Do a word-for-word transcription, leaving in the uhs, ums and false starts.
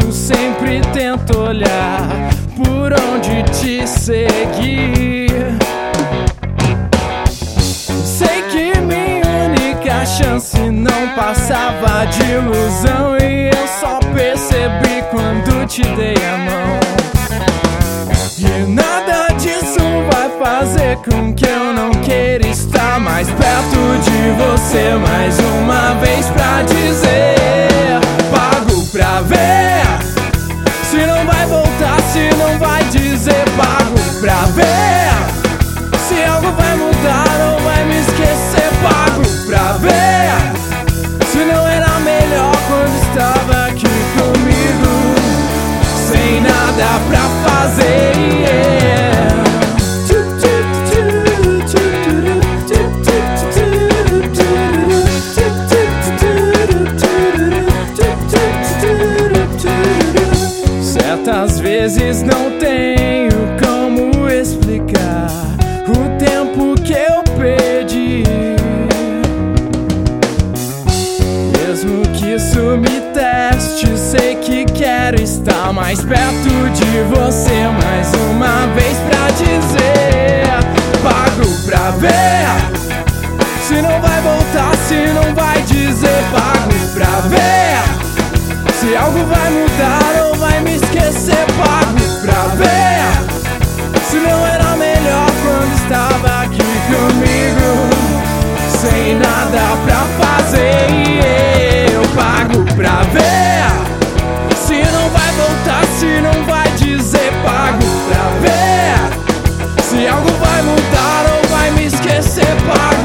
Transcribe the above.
Eu sempre tento olhar por onde te seguir. Sei que minha única chance não passava de ilusão, e eu só percebi quando te dei a mão. E nada disso vai fazer com que eu não queira estar mais perto de você mais uma vez pra dizer: pago pra ver. Se não vai voltar, se não vai dizer pago pra ver. Se algo vai mudar ou vai me esquecer, pago pra ver. Se não era melhor quando estava aqui comigo, sem nada pra fazer, yeah. Certas vezes não tenho como explicar o tempo que eu perdi. Mesmo que isso me teste, sei que quero estar mais perto de você mais uma vez pra dizer: pago pra ver. Se não vai voltar, se não vai dizer pago pra ver. Se algo vai mudar ou vai me esquecer, pago pra ver. Se não era melhor quando estava aqui comigo, sem nada pra fazer, yeah. Eu pago pra ver. Se não vai voltar, se não vai dizer pago pra ver. Se algo vai mudar ou vai me esquecer, pago